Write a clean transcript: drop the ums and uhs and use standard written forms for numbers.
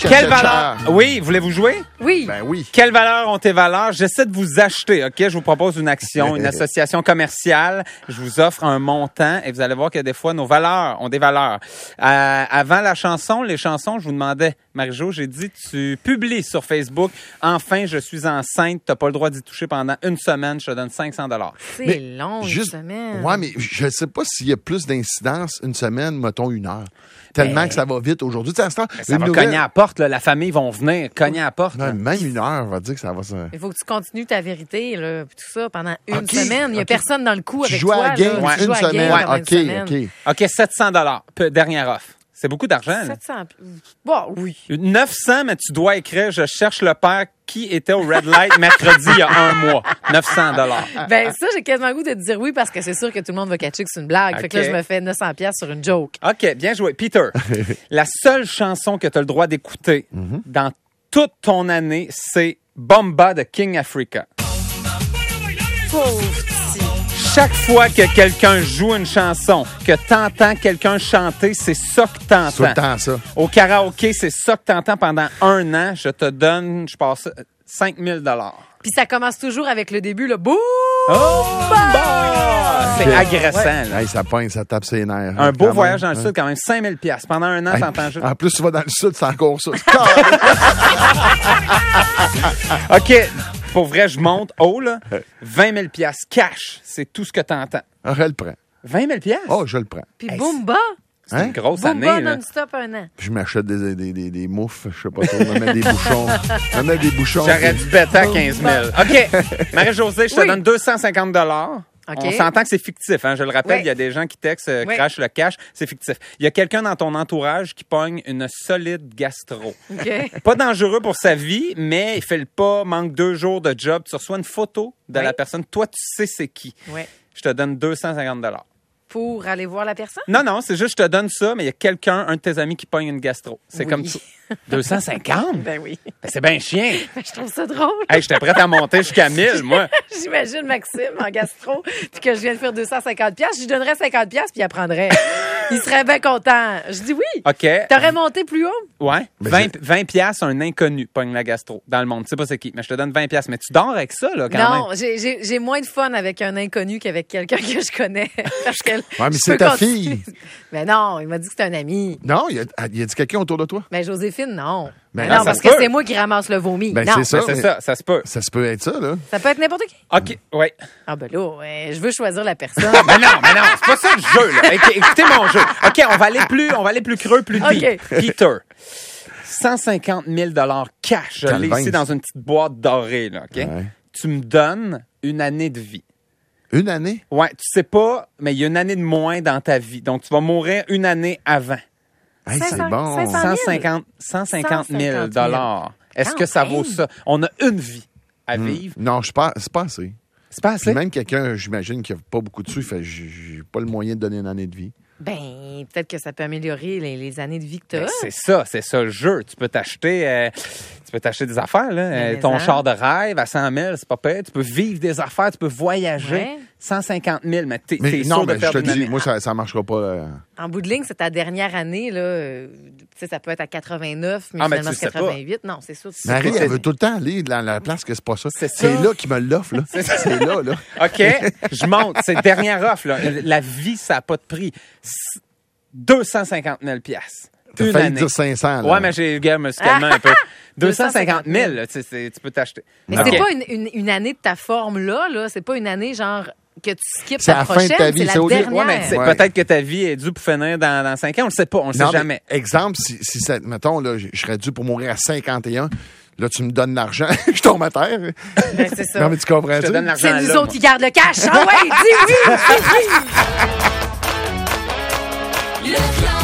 Quelle valeur? Oui, voulez-vous jouer? Oui. Ben oui. Quelle valeur ont tes valeurs? J'essaie de vous acheter, OK? Je vous propose une action, une association commerciale. Je vous offre un montant et vous allez voir que des fois, nos valeurs ont des valeurs. Avant la chanson, les chansons, je vous demandais, Marie-Jo, j'ai dit, tu publies sur Facebook, enfin, je suis enceinte, t'as pas le droit d'y toucher pendant une semaine, je te donne 500 $. C'est long, une semaine. Ouais, mais je ne sais pas s'il y a plus d'incidence une semaine, mettons une heure. Tellement que ça va vite aujourd'hui. Ça va cogner à la porte, là. La famille va venir cogner à la porte. Non, même une heure, on va dire que ça va se... Il faut que tu continues ta vérité, là, puis tout ça, pendant une semaine. Il n'y a personne dans le coup avec joues toi. à la game là. Tu joues une à la semaine. game pendant une semaine. OK, 700 $. Dernière offre. C'est beaucoup d'argent. 700. Bon, oui. 900, mais tu dois écrire « Je cherche le père qui était au Red Light mercredi il y a un mois. » 900 $. Ben ça, j'ai quasiment le goût de te dire oui parce que c'est sûr que tout le monde va catcher que c'est une blague. Fait que là, je me fais 900 $ sur une joke. OK, bien joué. Peter, la seule chanson que tu as le droit d'écouter dans toute ton année, c'est Bomba de King Africa. Pauvre petit. Chaque fois que quelqu'un joue une chanson, que t'entends quelqu'un chanter, c'est ça que t'entends. C'est tout le temps ça. Au karaoké, c'est ça que t'entends pendant un an. Je te donne, je passe 5 000 $. Puis ça commence toujours avec le début, le boum! C'est agressant. Là. Hey, ça pogne, ça tape ses nerfs. Un beau Quand voyage même. dans le sud, quand même, 5 000 $. Pendant un an, t'entends juste. En plus, tu vas dans le sud, c'est encore ça. OK, pour vrai, je monte haut, là. 20 000 $ cash, c'est tout ce que t'entends. Je le prends. 20 000 $? Oh, je le prends. Puis Boomba! C'est une grosse Boomba année, là. non-stop un an. Puis je m'achète des moufles, je sais pas trop. Je me mets des bouchons. Je me mets des bouchons. J'aurais dû bêter à 15 000. OK, Marie-Josée, je te Oui. donne 250 $. OK. On s'entend que c'est fictif. Hein? Je le rappelle, Oui. il y a des gens qui textent Oui. crash le cash. C'est fictif. Il y a quelqu'un dans ton entourage qui pogne une solide gastro. OK. Pas dangereux pour sa vie, mais il fait le pas, manque 2 jours de job. Tu reçois une photo de Oui. la personne. Toi, tu sais c'est qui. Ouais. Je te donne 250 $. Pour aller voir la personne? Non, c'est juste je te donne ça, mais il y a quelqu'un, un de tes amis qui pogne une gastro. C'est Oui. comme ça. 250? Ben oui. Ben, c'est bien chien. Je trouve ça drôle. Hey, j'étais prête à monter jusqu'à 1000, moi. J'imagine Maxime en gastro, puis que je viens de faire 250 $, je lui donnerais 50 $, puis il apprendrait. Il serait bien content. Je dis oui. OK. T'aurais monté plus haut? Ouais. Mais 20 $, un inconnu pogne la gastro dans le monde. Tu sais pas c'est qui, mais je te donne 20 $. Mais tu dors avec ça, là, quand Non, même. j'ai moins de fun avec un inconnu qu'avec quelqu'un que je connais. Parce que Ouais, mais je c'est peux ta continuer. fille. Mais non, il m'a dit que c'était un ami. Non, il y a dit quelqu'un autour de toi? Mais Joséphine, non. Ben non, non, parce ça que se peut. c'est moi qui ramasse le vomi. Ben, non. c'est ça. Ben, c'est mais- ça, ça se peut. Ça se peut être ça, là. Ça peut être n'importe qui. OK, oui. Ah ben là, ouais, je veux choisir la personne. Mais non, c'est pas ça le jeu, là. Écoutez mon jeu. OK, on va aller plus creux, plus deep. OK. Peter. 150 000 $ cash. Je l'ai Calvaire. ici dans une petite boîte dorée, là, OK? Ouais. Tu me donnes une année de vie. Une année? Ouais, tu sais pas, mais il y a une année de moins dans ta vie. Donc, tu vas mourir une année avant. Hey, c'est 500 bon. 500 150 000 $. Est-ce Quand que ça vaut même. ça? On a une vie à vivre. Non, c'est pas assez. C'est pas Puis assez? même quelqu'un, j'imagine, qui n'a pas beaucoup de sous, il fait j'ai pas le moyen de donner une année de vie. Ben, peut-être que ça peut améliorer les années de vie que t'as. Ben, c'est ça le jeu. Tu peux t'acheter des affaires, là. Mais Ton hein. char de rêve à 100 000, c'est pas pire. Tu peux vivre des affaires, tu peux voyager. Ouais. 150 000, mais t'es Mais sûr non, de mais je perdre te une dis, année. moi, ça marchera pas. En bout de ligne, c'est ta dernière année, là. Tu sais, ça peut être à 89, mais Ah, mais finalement, tu sais pas. 88. Non, c'est sûr. tu Marie, sais pas. elle veut tout le temps aller dans la place que c'est pas ça. C'est ça. C'est là qu'il me l'offre, là. C'est là, là. OK, je monte. C'est dernière offre, là. La vie, ça n'a pas de prix. 250 000 $. T'as Une failli année. dire 500, là. Ouais, mais j'ai me suis calmé un peu. 250 000, là, tu peux t'acheter. Mais OK. c'est pas une année de ta forme là. C'est pas une année genre que tu skippes C'est ta la fin de prochaine. ta vie, C'est c'est la au lieu- dernière. Ouais, mais c'est Ouais. peut-être que ta vie est due pour finir dans 5 ans. On le sait pas. On le sait Non, mais jamais. exemple, si ça, mettons, là, je serais dû pour mourir à 51, là, tu me donnes l'argent, je tombe à terre. Ben, c'est ça. Non, mais tu comprends Je te ça? donne l'argent C'est nous là, autres qui gardent le cash. Ah ouais, dis oui! Le clan